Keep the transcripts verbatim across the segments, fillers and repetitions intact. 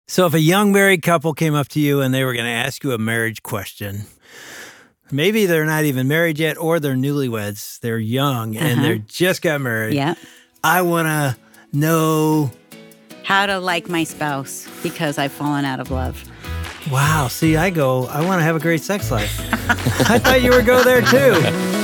So if a young married couple came up to you and they were going to ask you a marriage question, maybe they're not even married yet or they're newlyweds, they're young Uh-huh. and they just got married. Yeah. I want to know... How to like my spouse because I've fallen out of love. Wow. See, I go, I want to have a great sex life. I thought you would go there too.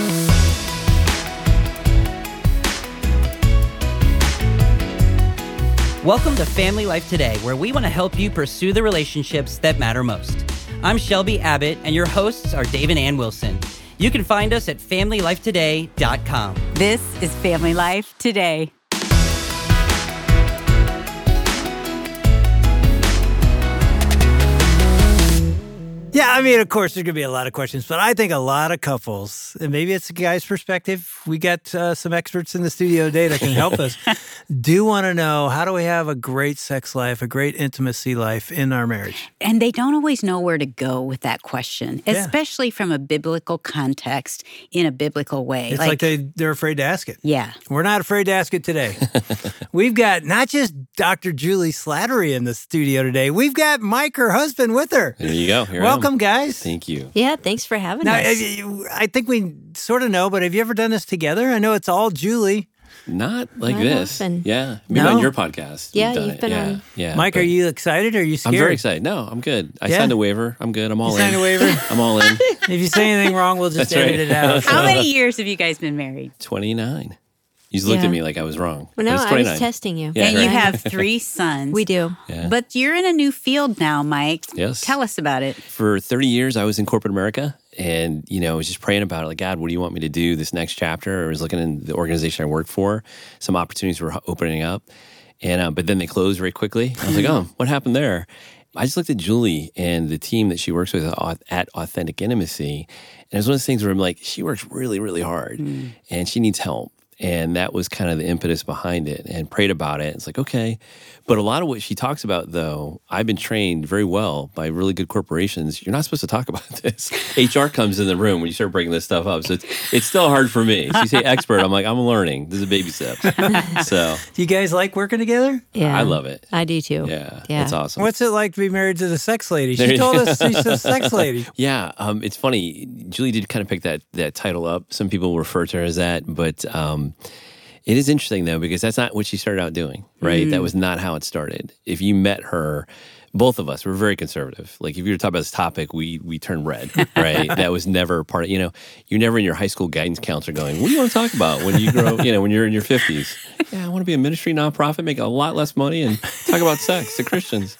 Welcome to Family Life Today, where we want to help you pursue the relationships that matter most. I'm Shelby Abbott, and your hosts are Dave and Ann Wilson. You can find us at family life today dot com. This is Family Life Today. Yeah, I mean, of course, there's going to be a lot of questions, but I think a lot of couples, and maybe it's a guy's perspective, we got uh, some experts in the studio today that can help us, do want to know, how do we have a great sex life, a great intimacy life in our marriage? And they don't always know where to go with that question, Yeah. especially from a biblical context in a biblical way. It's like, they, they're afraid to ask it. Yeah. We're not afraid to ask it today. We've got not just Doctor Julie Slattery in the studio today, we've got Mike, her husband, with her. There you go. Here I am. Welcome, guys. Thank you. Yeah, thanks for having Now, us. have you- I think we sort of know, but have you ever done this together? I know it's all Julie. Not like Not this. often. Yeah. Maybe No? on your podcast. Yeah, you've, done you've it. been yeah. on. Yeah. Mike, but are you excited or are you I'm scared? very excited. No, I'm good. I Yeah? signed a waiver. I'm good. I'm all You in. signed a waiver? I'm all in. If you say anything wrong, we'll just That's edit right. it out. How many years have you guys been married? twenty-nine. You just looked Yeah. at me like I was wrong. well, But no, it's I twenty-nine. was testing you. Yeah, and right. you have three sons. We do. Yeah. But you're in a new field now, Mike. Yes. Tell us about it. For thirty years, I was in corporate America, and you know, I was just praying about it. Like, God, what do you want me to do this next chapter? I was looking in the organization I worked for. Some opportunities were opening up, and uh, but then they closed very quickly. I was like, oh, what happened there? I just looked at Julie and the team that she works with at Authentic Intimacy, and it's one of those things where I'm like, she works really, really hard, Mm. and she needs help. And that was kind of the impetus behind it, and prayed about it. It's like, okay. But a lot of what she talks about, though, I've been trained very well by really good corporations. You're not supposed to talk about this. H R comes in the room when you start bringing this stuff up. So it's, it's still hard for me. So you say expert, I'm like, I'm learning. This is a baby step. So Do you guys like working together? Yeah. I love it. I do too. Yeah, Yeah. it's awesome. What's it like to be married to the sex lady? There She you- told us she's a sex lady. Yeah, um, it's funny. Julie did kind of pick that that title up. Some people refer to her as that, but um, it is interesting though because that's not what she started out doing. Right? That was not how it started. If you met her, both of us were very conservative. Like if you were to talk about this topic, we we turned red. Right? That was never part of. You know, you're never in your high school guidance counselor going, "What do you want to talk about when you grow? You know, when you're in your fifties." Yeah, I want to be a ministry nonprofit, make a lot less money, and talk about sex to Christians.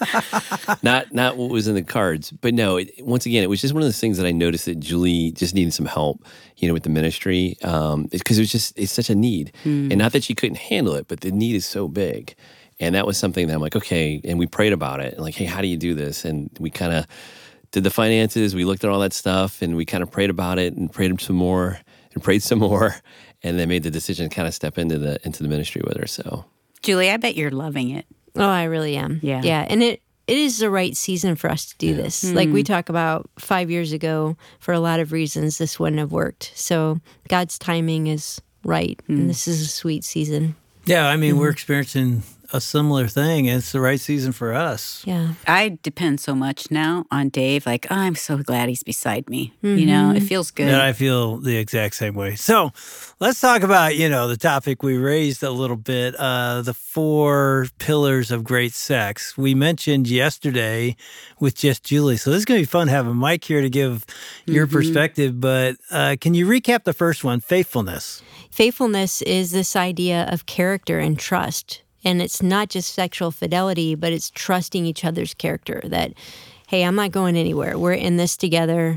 Not not what was in the cards, but no. It, once again, it was just one of those things that I noticed that Julie just needed some help, you know, with the ministry, um, because it was just it's such a need, and not that she couldn't handle it, but the need is so big, and that was something that I'm like, okay, and we prayed about it, like, hey, how do you do this? And we kind of did the finances, we looked at all that stuff, and we kind of prayed about it, and prayed some more, and prayed some more, and then made the decision to kind of step into the into the ministry with her. So. Julie, I bet you're loving it. Oh, I really am. Yeah. Yeah. And it it is the right season for us to do this. Like we talk about five years ago, for a lot of reasons, this wouldn't have worked. So God's timing is right. And this is a sweet season. Yeah, I mean, we're experiencing a similar thing. It's the right season for us. Yeah. I depend so much now on Dave. Like, oh, I'm so glad he's beside me. You know, it feels good. And I feel the exact same way. So let's talk about, you know, the topic we raised a little bit, uh, the four pillars of great sex. We mentioned yesterday with just Julie. So this is going to be fun having Mike here to give your perspective. But uh, can you recap the first one, faithfulness? Faithfulness is this idea of character and trust. And it's not just sexual fidelity, but it's trusting each other's character that, hey, I'm not going anywhere. We're in this together.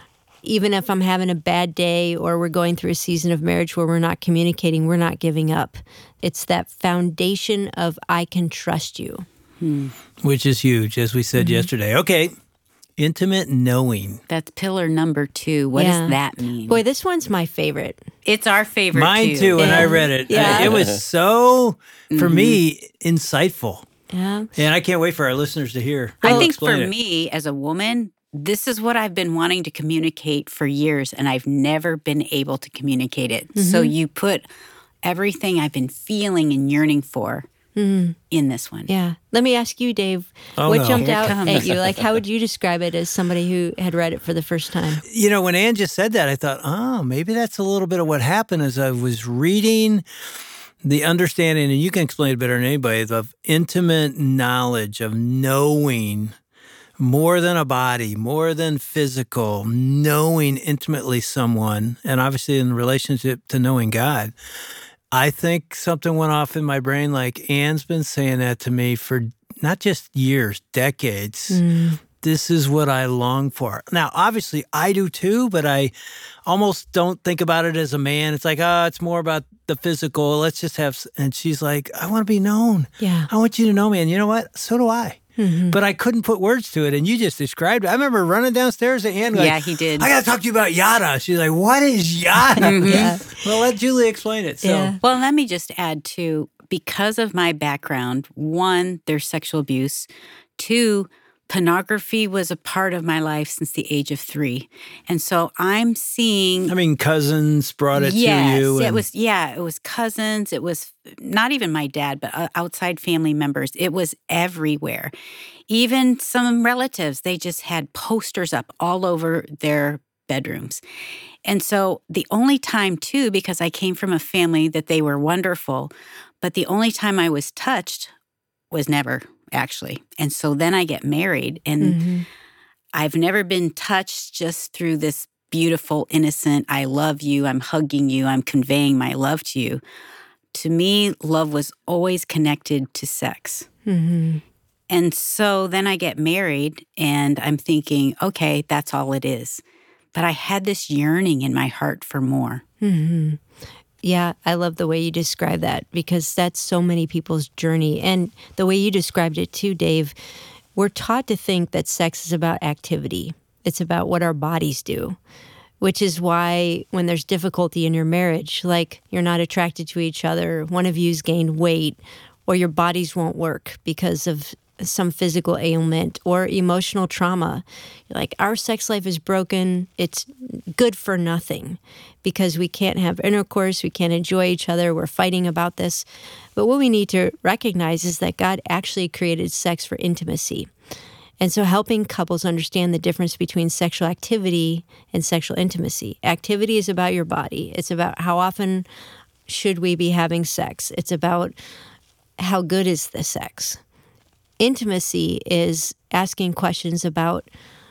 Even if I'm having a bad day or we're going through a season of marriage where we're not communicating, we're not giving up. It's that foundation of I can trust you. Which is huge, as we said yesterday. Okay, intimate knowing. That's pillar number two. What Yeah. does that mean? Boy, this one's my favorite. It's our favorite Mine too. too, when I Yeah. read it. Yeah. It was so, for me, insightful. Yeah. And I can't wait for our listeners to hear. I Well, think for explain it. me as a woman, this is what I've been wanting to communicate for years, and I've never been able to communicate it. So you put everything I've been feeling and yearning for Mm. in this one. Yeah. Let me ask you, Dave, Oh, what no. jumped Here it out comes. at you? Like, how would you describe it as somebody who had read it for the first time? You know, when Ann just said that, I thought, oh, maybe that's a little bit of what happened as I was reading the understanding, and you can explain it better than anybody, of intimate knowledge, of knowing more than a body, more than physical, knowing intimately someone, and obviously in relationship to knowing God. I think something went off in my brain, like Ann's been saying that to me for not just years, decades. Mm. This is what I long for. Now, obviously, I do too, but I almost don't think about it as a man. It's like, oh, it's more about the physical. Let's just have, and she's like, I want to be known. Yeah. I want you to know me. And you know what? So do I. Mm-hmm. But I couldn't put words to it. And you just described it. I remember running downstairs to Ann like, Yeah, he did. I got to talk to you about yada. She's like, what is yada? Yeah. Well, let Julie explain it. So, Yeah. Well, let me just add too, because of my background, one, there's sexual abuse. Two, pornography was a part of my life since the age of three. And so I'm seeing I mean, cousins brought it yes, to you. it and- was yeah, it was cousins, it was not even my dad, but uh, outside family members. It was everywhere. Even some relatives, they just had posters up all over their bedrooms. And so the only time too, because I came from a family that they were wonderful, but the only time I was touched was never actually. And so then I get married and Mm-hmm. I've never been touched just through this beautiful, innocent, I love you, I'm hugging you, I'm conveying my love to you. To me, love was always connected to sex. Mm-hmm. And so then I get married and I'm thinking, okay, that's all it is. But I had this yearning in my heart for more. Mm-hmm. Yeah, I love the way you describe that because that's so many people's journey. And the way you described it too, Dave, we're taught to think that sex is about activity. It's about what our bodies do, which is why when there's difficulty in your marriage, like you're not attracted to each other, one of you's gained weight, or your bodies won't work because of some physical ailment or emotional trauma. Like, our sex life is broken. It's good for nothing because we can't have intercourse. We can't enjoy each other. We're fighting about this. But what we need to recognize is that God actually created sex for intimacy. And so helping couples understand the difference between sexual activity and sexual intimacy. Activity is about your body. It's about how often should we be having sex. It's about how good is the sex. Intimacy is asking questions about,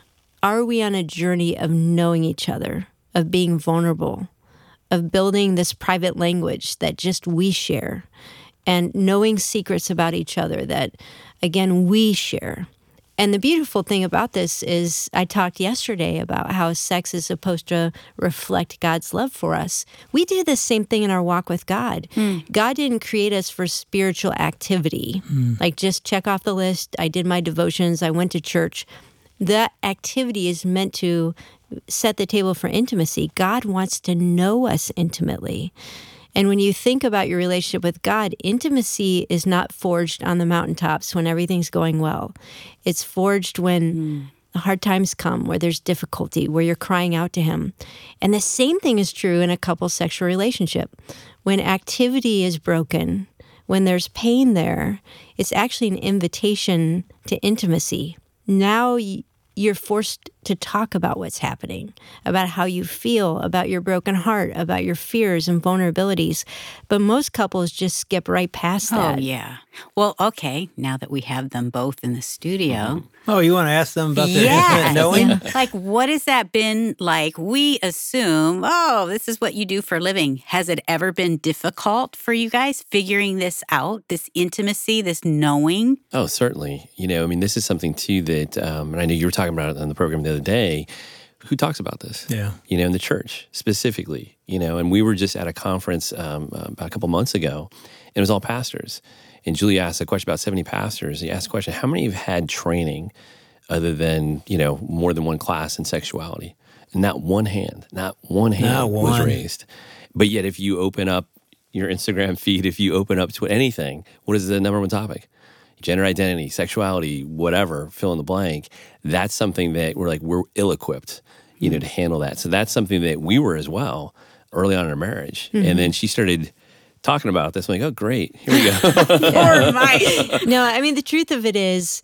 are we on a journey of knowing each other, of being vulnerable, of building this private language that just we share, and knowing secrets about each other that, again, we share. And the beautiful thing about this is I talked yesterday about how sex is supposed to reflect God's love for us. We do the same thing in our walk with God. Mm. God didn't create us for spiritual activity, mm. like just check off the list. I did my devotions. I went to church. That activity is meant to set the table for intimacy. God wants to know us intimately. And when you think about your relationship with God, intimacy is not forged on the mountaintops when everything's going well. It's forged when mm. the hard times come, where there's difficulty, where you're crying out to Him. And the same thing is true in a couple's sexual relationship. When activity is broken, when there's pain there, it's actually an invitation to intimacy. Now you're forced to talk about what's happening, about how you feel, about your broken heart, about your fears and vulnerabilities. But most couples just skip right past that. Oh, yeah. Well, okay, now that we have them both in the studio. Oh, you want to ask them about their yeah. intimate knowing? Yeah. Like, what has that been like? We assume, oh, this is what you do for a living. Has it ever been difficult for you guys figuring this out, this intimacy, this knowing? Oh, certainly. You know, I mean, this is something too that, um, and I know you were talking about it on the program the other day. Who talks about this? Yeah. You know, in the church specifically, you know, and we were just at a conference um, about a couple months ago, and it was all pastors. And Julie asked a question about seventy pastors. He asked a question, how many have had training other than, you know, more than one class in sexuality? And not one hand, not one hand not was one. raised. But yet if you open up your Instagram feed, if you open up to anything, what is the number one topic? Gender identity, sexuality, whatever, fill in the blank. That's something that we're like, we're ill-equipped, you know, to handle that. So that's something that we were as well early on in our marriage. Mm-hmm. And then she started talking about this. I'm like, oh, great. Here we go. Poor Mike. No, I mean, the truth of it is,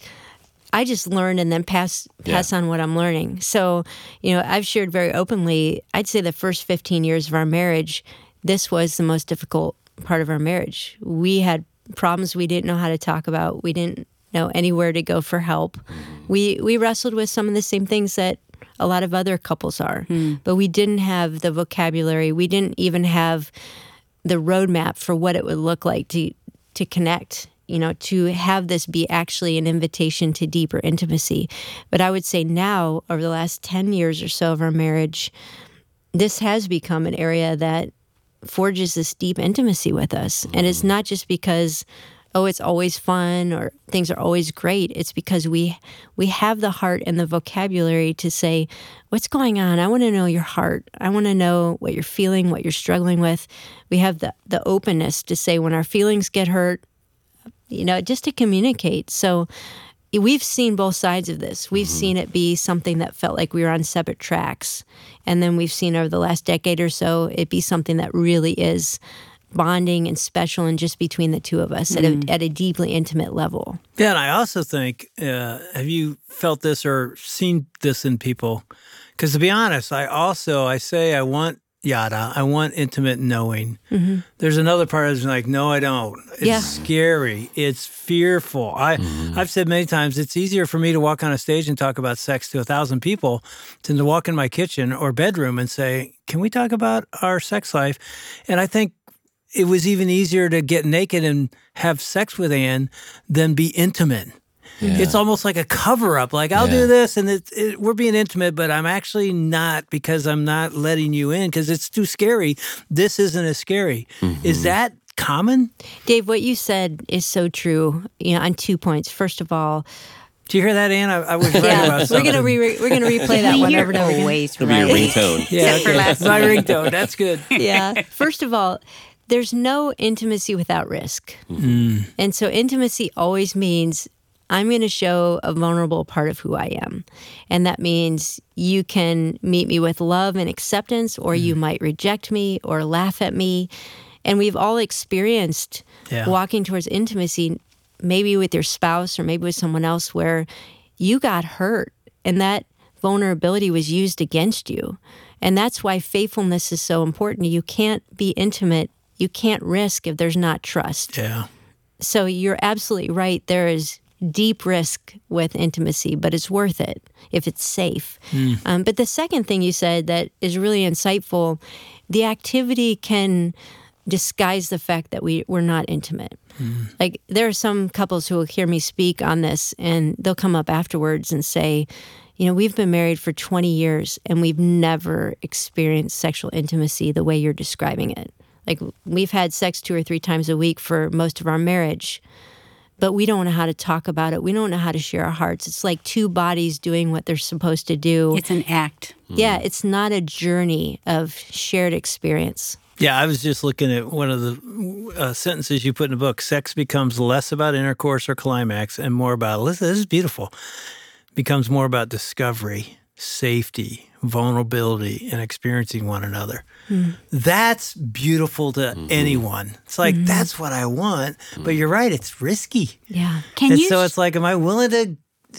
I just learn and then pass pass Yeah. on what I'm learning. So, you know, I've shared very openly, I'd say the first fifteen years of our marriage, this was the most difficult part of our marriage. We had problems we didn't know how to talk about. We didn't know anywhere to go for help. We we wrestled with some of the same things that a lot of other couples are, but we didn't have the vocabulary. We didn't even have the roadmap for what it would look like to to connect, you know, to have this be actually an invitation to deeper intimacy. But I would say now, over the last ten years or so of our marriage, this has become an area that forges this deep intimacy with us. And it's not just because, oh, it's always fun or things are always great. It's because we we have the heart and the vocabulary to say, what's going on? I want to know your heart. I want to know what you're feeling, what you're struggling with. We have the, the openness to say when our feelings get hurt, you know, just to communicate. So we've seen both sides of this. We've seen it be something that felt like we were on separate tracks. And then we've seen over the last decade or so, it be something that really is bonding and special and just between the two of us at, a, at a deeply intimate level. Yeah, and I also think, uh, have you felt this or seen this in people? Because to be honest, I also, I say I want yada, I want intimate knowing. Mm-hmm. There's another part that's like, no, I don't. It's Yeah. scary. It's fearful. I, Mm-hmm. I've said many times, it's easier for me to walk on a stage and talk about sex to a thousand people than to walk in my kitchen or bedroom and say, can we talk about our sex life? And I think it was even easier to get naked and have sex with Ann than be intimate. Yeah. It's almost like a cover-up. Like, I'll Yeah. do this, and it, it, we're being intimate, but I'm actually not because I'm not letting you in because it's too scary. This isn't as scary. Mm-hmm. Is that common? Dave, what you said is so true, you know, on two points. First of all, Do you hear that, Ann? I, I was right yeah, about we're something. gonna re- we're gonna replay that We one hear over and over again. always It'll be your right. ringtone. Yeah, Except for okay. last My night. ringtone. That's good. Yeah. First of all, there's no intimacy without risk. And so intimacy always means I'm going to show a vulnerable part of who I am. And that means you can meet me with love and acceptance, or you might reject me or laugh at me. And we've all experienced Yeah. walking towards intimacy, maybe with your spouse or maybe with someone else, where you got hurt and that vulnerability was used against you. And that's why faithfulness is so important. You can't be intimate. You can't risk if there's not trust. Yeah. So you're absolutely right. There is deep risk with intimacy, but it's worth it if it's safe. Um, but the second thing you said that is really insightful, the activity can disguise the fact that we, we're not intimate. Like, there are some couples who will hear me speak on this, and they'll come up afterwards and say, you know, we've been married for twenty years, and we've never experienced sexual intimacy the way you're describing it. Like, we've had sex two or three times a week for most of our marriage, but we don't know how to talk about it. We don't know how to share our hearts. It's like two bodies doing what they're supposed to do. It's an act. Yeah, it's not a journey of shared experience. Yeah, I was just looking at one of the uh, sentences you put in the book. Sex becomes less about intercourse or climax and more about, listen, this is beautiful, becomes more about discovery, safety, vulnerability, and experiencing one another. Mm. That's beautiful to mm-hmm. anyone. It's like, mm-hmm. that's what I want. But you're right, it's risky. Yeah. Can and you so it's like, am I willing to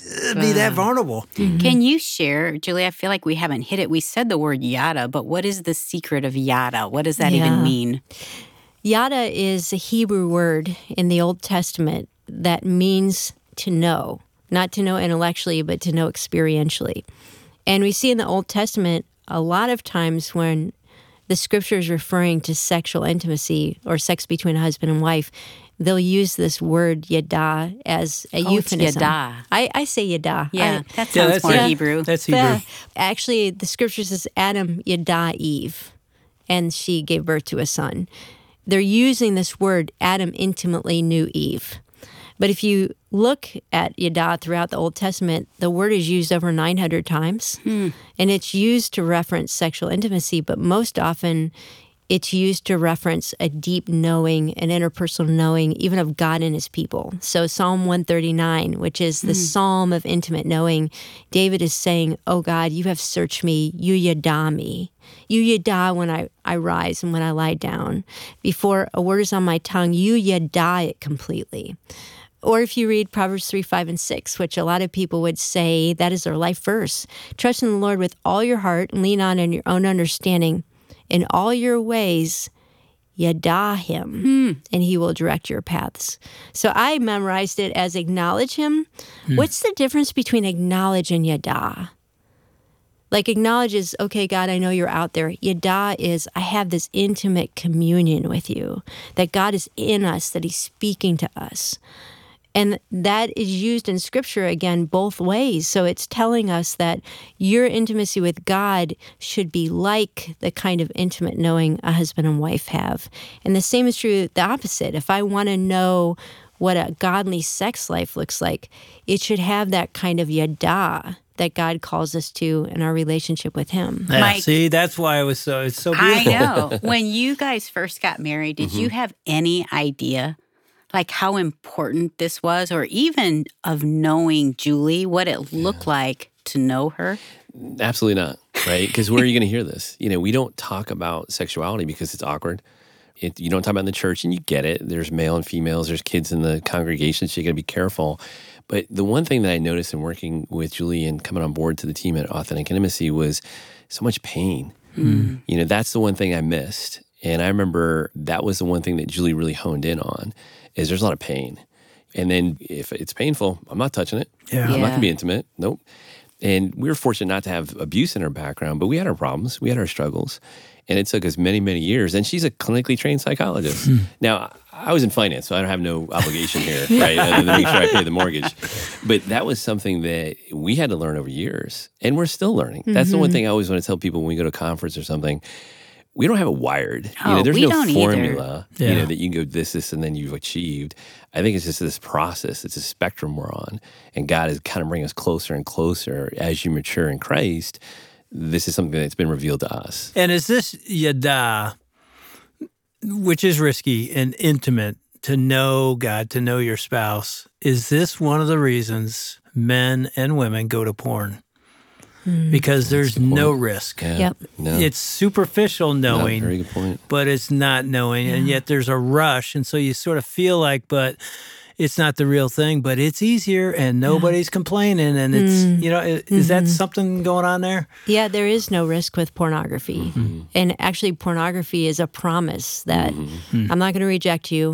be that vulnerable? Mm-hmm. Can you share, Julie? I feel like we haven't hit it. We said the word yada, but what is the secret of yada? What does that yeah. even mean? Yada is a Hebrew word in the Old Testament that means to know, not to know intellectually, but to know experientially. And we see in the Old Testament a lot of times when the scripture is referring to sexual intimacy or sex between a husband and wife, they'll use this word yada as a oh, euphemism. It's yada. I, I say yada. Yeah, I, that sounds yeah, that's more yeah, Hebrew. That's Hebrew. Yeah. Actually, the scripture says Adam yada Eve, and she gave birth to a son. They're using this word, Adam intimately knew Eve. But if you look at yada throughout the Old Testament, the word is used over nine hundred times. Hmm. And it's used to reference sexual intimacy, but most often it's used to reference a deep knowing, an interpersonal knowing, even of God and his people. So Psalm one thirty-nine, which is the mm. psalm of intimate knowing, David is saying, oh God, you have searched me, you yada me. You yada when I, I rise and when I lie down. Before a word is on my tongue, you yada it completely. Or if you read Proverbs three, five, and six, which a lot of people would say that is their life verse, trust in the Lord with all your heart and lean on in your own understanding. In all your ways, yada him, mm. and he will direct your paths. So I memorized it as acknowledge him. Mm. What's the difference between acknowledge and yada? Like acknowledge is, okay, God, I know you're out there. Yada is, I have this intimate communion with you, that God is in us, that he's speaking to us. And that is used in Scripture, again, both ways. So it's telling us that your intimacy with God should be like the kind of intimate knowing a husband and wife have. And the same is true the opposite. If I want to know what a godly sex life looks like, it should have that kind of yada that God calls us to in our relationship with him. Yeah, Mike, see, that's why it was so, it's so beautiful. I know. When you guys first got married, did mm-hmm. you have any idea like how important this was, or even of knowing Julie, what it looked yeah. like to know her? Absolutely not, right? Because where are you going to hear this? You know, we don't talk about sexuality because it's awkward. It, you don't talk about it in the church, and you get it. There's male and females. There's kids in the congregation, so you got to be careful. But the one thing that I noticed in working with Julie and coming on board to the team at Authentic Intimacy was so much pain. Mm. You know, that's the one thing I missed. And I remember that was the one thing that Julie really honed in on, is there's a lot of pain. And then if it's painful, I'm not touching it. Yeah. I'm yeah. not going to be intimate. Nope. And we were fortunate not to have abuse in our background, but we had our problems. We had our struggles. And it took us many, many years. And she's a clinically trained psychologist. Hmm. Now, I was in finance, so I don't have no obligation here, right? Other than make sure I pay the mortgage. But that was something that we had to learn over years. And we're still learning. Mm-hmm. That's the one thing I always want to tell people when we go to a conference or something. We don't have it wired. Oh, you know, there's we no don't formula, yeah. you know, that you can go this, this, and then you've achieved. I think it's just this process. It's a spectrum we're on. And God is kind of bringing us closer and closer as you mature in Christ. This is something that's been revealed to us. And is this yada, which is risky and intimate, to know God, to know your spouse, is this one of the reasons men and women go to porn? Mm. Because there's the no risk. Yeah. Yep. No. It's superficial knowing, No, very good point. but it's not knowing, yeah. and yet there's a rush, and so you sort of feel like, but it's not the real thing, but it's easier, and nobody's yeah. complaining, and it's, mm. you know, is, mm-hmm. is that something going on there? Yeah, there is no risk with pornography. Mm-hmm. And actually, pornography is a promise that mm-hmm. I'm not going to reject you.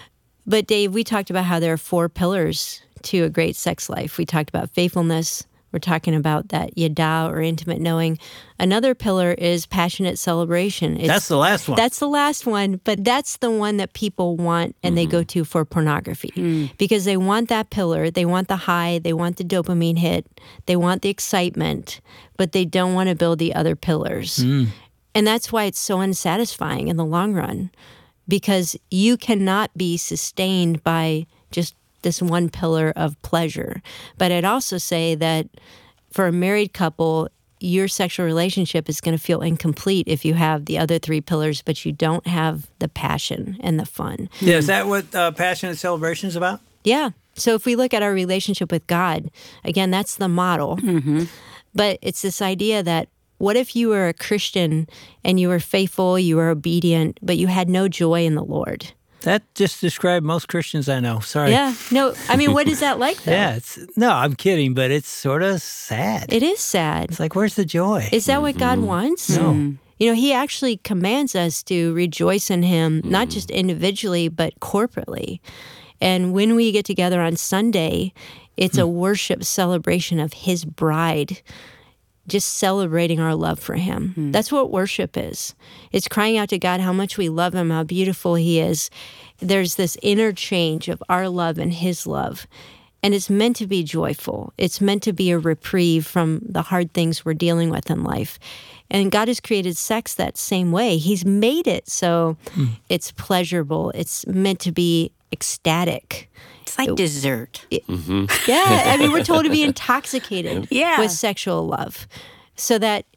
But Dave, we talked about how there are four pillars to a great sex life. We talked about faithfulness. We're talking about that yada, or intimate knowing. Another pillar is passionate celebration. It's, that's the last one. That's the last one, but that's the one that people want and mm-hmm. they go to for pornography. Mm. Because they want that pillar, they want the high, they want the dopamine hit, they want the excitement, but they don't want to build the other pillars. Mm. And that's why it's so unsatisfying in the long run, because you cannot be sustained by just this one pillar of pleasure. But I'd also say that for a married couple, your sexual relationship is going to feel incomplete if you have the other three pillars, but you don't have the passion and the fun. Yeah, is that what uh, passionate celebration is about? Yeah. So if we look at our relationship with God, again, that's the model. Mm-hmm. But it's this idea that what if you were a Christian and you were faithful, you were obedient, but you had no joy in the Lord? That just described most Christians I know. Sorry. Yeah. No, I mean, what is that like, though? yeah. It's, no, I'm kidding, but it's sort of sad. It is sad. It's like, where's the joy? Is that what God wants? No. You know, he actually commands us to rejoice in him, mm. not just individually, but corporately. And when we get together on Sunday, it's mm. a worship celebration of his bride, just celebrating our love for him. Mm. That's what worship is. It's crying out to God how much we love him, how beautiful he is. There's this interchange of our love and his love. And it's meant to be joyful. It's meant to be a reprieve from the hard things we're dealing with in life. And God has created sex that same way. He's made it so mm. it's pleasurable. It's meant to be ecstatic. It's like it, dessert. It, mm-hmm. Yeah, I mean, we're told to be intoxicated yeah. with sexual love. So that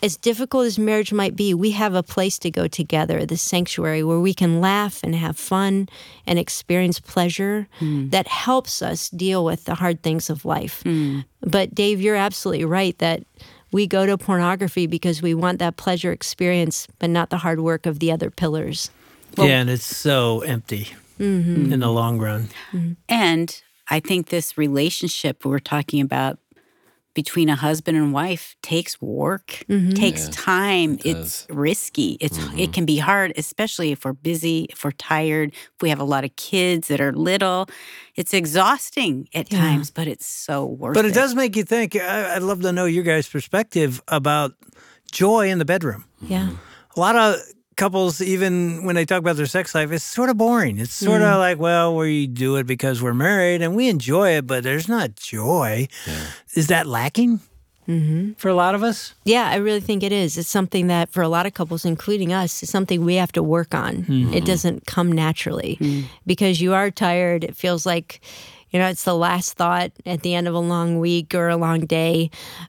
as difficult as marriage might be, we have a place to go together, the sanctuary, where we can laugh and have fun and experience pleasure mm. that helps us deal with the hard things of life. Mm. But Dave, you're absolutely right that we go to pornography because we want that pleasure experience, but not the hard work of the other pillars. Well, yeah, and it's so empty mm-hmm. in the long run. Mm-hmm. And I think this relationship we're talking about between a husband and wife takes work, mm-hmm. takes yeah, time. It it's risky. It's mm-hmm. It can be hard, especially if we're busy, if we're tired, if we have a lot of kids that are little. It's exhausting at yeah. times, but it's so worth it. But it does make you think. I, I'd love to know your guys' perspective about joy in the bedroom. Yeah. A lot of couples, even when they talk about their sex life, it's sort of boring. It's sort mm. of like, well, we do it because we're married and we enjoy it, but there's not joy. Yeah. Is that lacking mm-hmm. for a lot of us? Yeah, I really think it is. It's something that for a lot of couples, including us, is something we have to work on. Mm-hmm. It doesn't come naturally mm. because you are tired. It feels like, you know, it's the last thought at the end of a long week or a long day.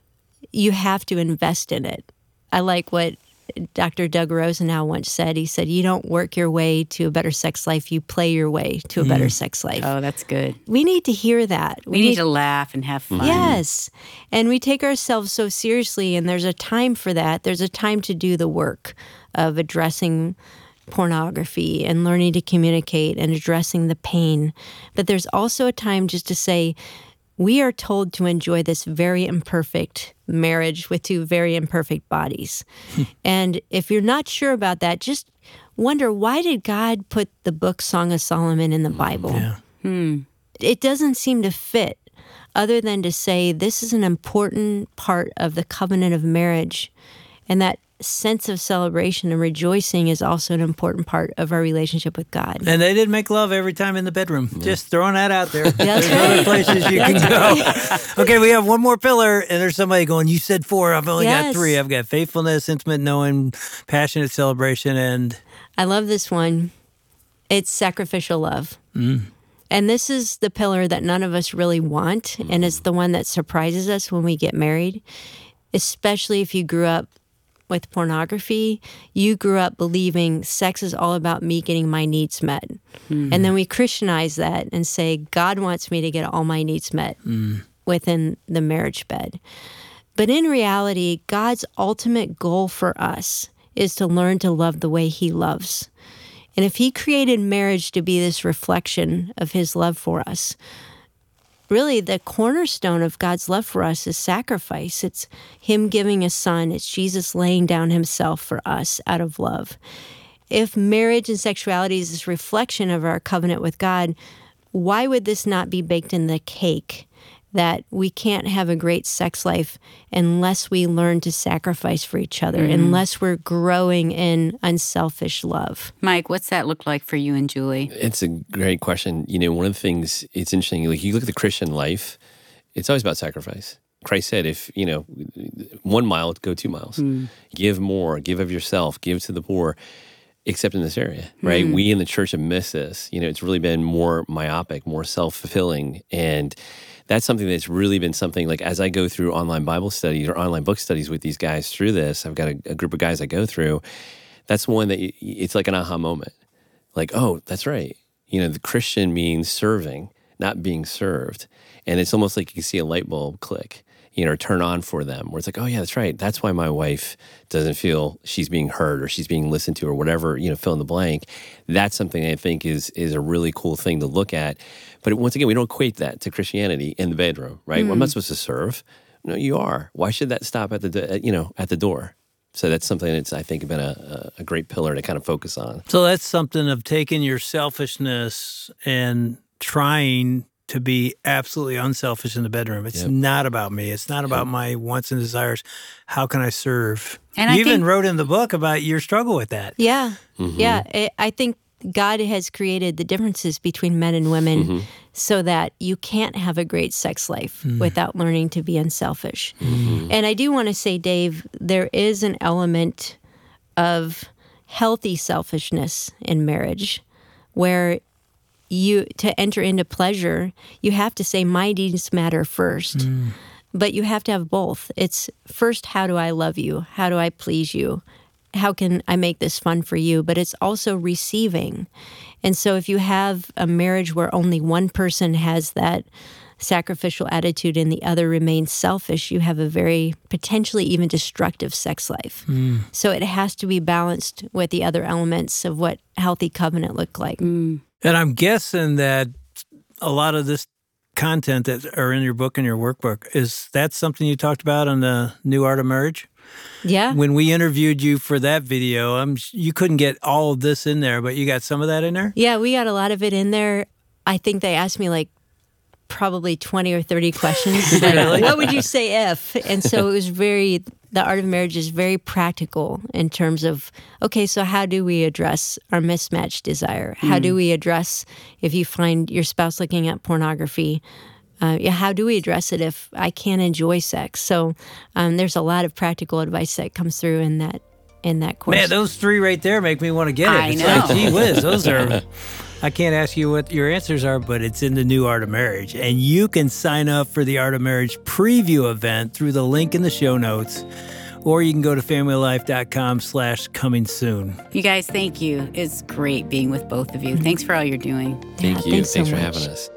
You have to invest in it. I like what Doctor Doug Rosenau once said. He said, you don't work your way to a better sex life, you play your way to a mm. better sex life. Oh, that's good. We need to hear that. We, we need, need to laugh and have fun. Yes. And we take ourselves so seriously, and there's a time for that. There's a time to do the work of addressing pornography and learning to communicate and addressing the pain. But there's also a time just to say, we are told to enjoy this very imperfect marriage with two very imperfect bodies. And if you're not sure about that, just wonder, why did God put the book Song of Solomon in the Bible? Yeah. Hmm. It doesn't seem to fit, other than to say this is an important part of the covenant of marriage, and that sense of celebration and rejoicing is also an important part of our relationship with God. And they didn't make love every time in the bedroom. Yeah. Just throwing that out there. That's there's right. other places you can go. Okay, we have one more pillar, and there's somebody going, you said four, I've only yes. got three. I've got faithfulness, intimate knowing, passionate celebration, and... I love this one. It's sacrificial love. Mm. And this is the pillar that none of us really want, mm. and it's the one that surprises us when we get married, especially if you grew up with pornography. You grew up believing sex is all about me getting my needs met. Mm. And then we Christianize that and say, God wants me to get all my needs met mm. within the marriage bed. But in reality, God's ultimate goal for us is to learn to love the way he loves. And if he created marriage to be this reflection of his love for us, really, the cornerstone of God's love for us is sacrifice. It's him giving his son. It's Jesus laying down himself for us out of love. If marriage and sexuality is this reflection of our covenant with God, why would this not be baked in the cake? That we can't have a great sex life unless we learn to sacrifice for each other, mm. unless we're growing in unselfish love. Mike, what's that look like for you and Julie? It's a great question. You know, one of the things, it's interesting, like you look at the Christian life, it's always about sacrifice. Christ said, if, you know, one mile, go two miles. Mm. Give more, give of yourself, give to the poor. Except in this area, right? Mm. We in the church have missed this. You know, it's really been more myopic, more self-fulfilling. And that's something that's really been something, like as I go through online Bible studies or online book studies with these guys through this, I've got a, a group of guys I go through. That's one that you, it's like an aha moment. Like, oh, that's right. You know, the Christian means serving, not being served. And it's almost like you can see a light bulb click, you know, or turn on for them, where it's like, oh yeah, that's right. That's why my wife doesn't feel she's being heard or she's being listened to or whatever, you know, fill in the blank. That's something I think is is a really cool thing to look at. But once again, we don't equate that to Christianity in the bedroom, right? Mm. Well, I'm not supposed to serve. No, you are. Why should that stop at the, you know, at the door? So that's something that's, I think, been a, a great pillar to kind of focus on. So that's something of taking your selfishness and trying to be absolutely unselfish in the bedroom. It's yep. not about me. It's not about yep. my wants and desires. How can I serve? And you I even think, wrote in the book about your struggle with that. Yeah. Mm-hmm. Yeah. It, I think God has created the differences between men and women mm-hmm. so that you can't have a great sex life mm. without learning to be unselfish. Mm-hmm. And I do want to say, Dave, there is an element of healthy selfishness in marriage where you, to enter into pleasure, you have to say, my needs matter first. Mm. but you have to have both. It's first, how do I love you? How do I please you? How can I make this fun for you? But it's also receiving. And so if you have a marriage where only one person has that sacrificial attitude and the other remains selfish, you have a very potentially even destructive sex life. Mm. So it has to be balanced with the other elements of what healthy covenant look like. Mm. And I'm guessing that a lot of this content that are in your book and your workbook, is that something you talked about on the New Art of Marriage? Yeah. When we interviewed you for that video, I'm, you couldn't get all of this in there, but you got some of that in there? Yeah, we got a lot of it in there. I think they asked me like probably twenty or thirty questions. Like, Really? what would you say if? And so it was very, the Art of Marriage is very practical in terms of, okay, so how do we address our mismatched desire? How mm. do we address if you find your spouse looking at pornography? Uh, yeah, how do we address it if I can't enjoy sex? So um, there's a lot of practical advice that comes through in that in that course. Man, those three right there make me want to get it. I it's know. like, gee whiz, those are, I can't ask you what your answers are, but it's in the New Art of Marriage. And you can sign up for the Art of Marriage preview event through the link in the show notes, or you can go to familylife.com slash coming soon. You guys, thank you. It's great being with both of you. Thanks for all you're doing. Thank Yeah, you. thanks Thanks so for much. having us.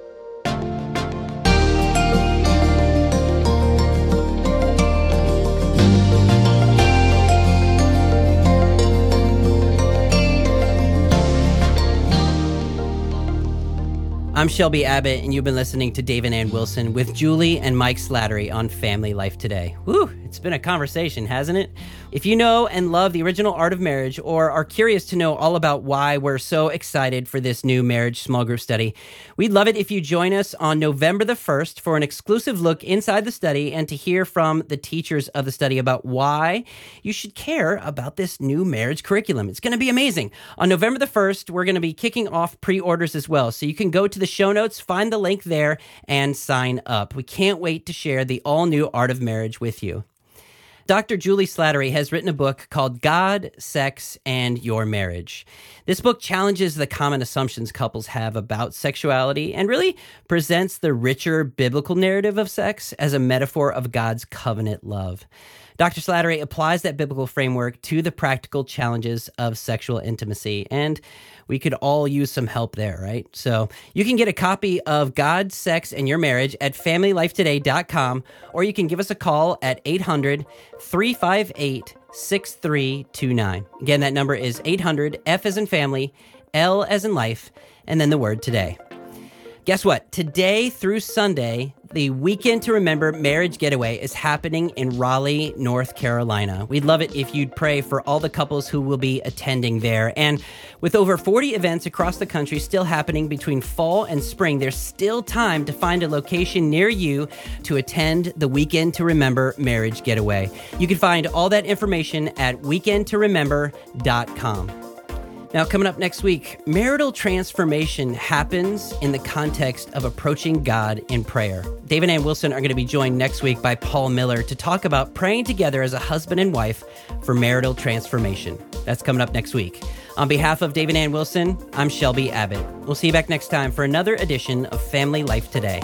I'm Shelby Abbott, and you've been listening to Dave and Ann Wilson with Julie and Mike Slattery on Family Life Today. Woo, it's been a conversation, hasn't it? If you know and love the original Art of Marriage, or are curious to know all about why we're so excited for this new marriage small group study, we'd love it if you join us on November the first for an exclusive look inside the study and to hear from the teachers of the study about why you should care about this new marriage curriculum. It's going to be amazing. On November the first, we're going to be kicking off pre-orders as well, so you can go to the show notes, find the link there, and sign up. We can't wait to share the all-new Art of Marriage with you. Doctor Julie Slattery has written a book called God, Sex, and Your Marriage. This book challenges the common assumptions couples have about sexuality and really presents the richer biblical narrative of sex as a metaphor of God's covenant love. Doctor Slattery applies that biblical framework to the practical challenges of sexual intimacy, and we could all use some help there, right? So you can get a copy of God, Sex, and Your Marriage at family life today dot com, or you can give us a call at eight hundred, three five eight, six three two nine. Again, that number is eight hundred, F as in family, L as in life, and then the word today. Guess what? Today through Sunday, the Weekend to Remember Marriage Getaway is happening in Raleigh, North Carolina. We'd love it if you'd pray for all the couples who will be attending there. And with over forty events across the country still happening between fall and spring, there's still time to find a location near you to attend the Weekend to Remember Marriage Getaway. You can find all that information at weekend to remember dot com. Now, coming up next week, marital transformation happens in the context of approaching God in prayer. Dave and Ann Wilson are going to be joined next week by Paul Miller to talk about praying together as a husband and wife for marital transformation. That's coming up next week. On behalf of Dave and Ann Wilson, I'm Shelby Abbott. We'll see you back next time for another edition of Family Life Today.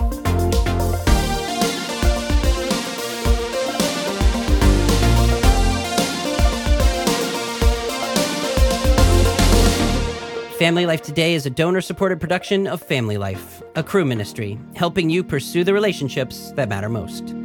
Family Life Today is a donor-supported production of Family Life, a crew ministry, helping you pursue the relationships that matter most.